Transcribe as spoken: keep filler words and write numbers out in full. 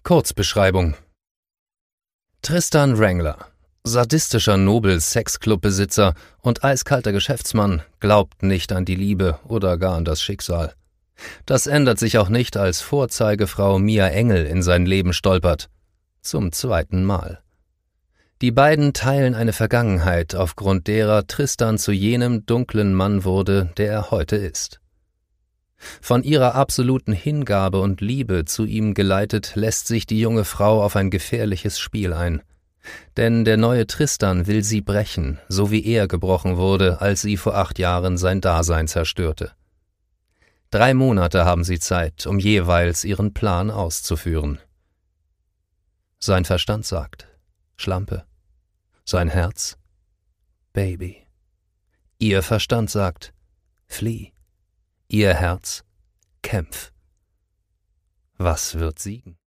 Kurzbeschreibung: Tristan Wrangler, sadistischer Nobel-Sexclub-Besitzer und eiskalter Geschäftsmann, glaubt nicht an die Liebe oder gar an das Schicksal. Das ändert sich auch nicht, als Vorzeigefrau Mia Engel in sein Leben stolpert. Zum zweiten Mal. Die beiden teilen eine Vergangenheit, aufgrund derer Tristan zu jenem dunklen Mann wurde, der er heute ist. Von ihrer absoluten Hingabe und Liebe zu ihm geleitet, lässt sich die junge Frau auf ein gefährliches Spiel ein. Denn der neue Tristan will sie brechen, so wie er gebrochen wurde, als sie vor acht Jahren sein Dasein zerstörte. Drei Monate haben sie Zeit, um jeweils ihren Plan auszuführen. Sein Verstand sagt: Schlampe. Sein Herz: Baby. Ihr Verstand sagt: Flieh. Ihr Herz: Kämpf. Was wird siegen?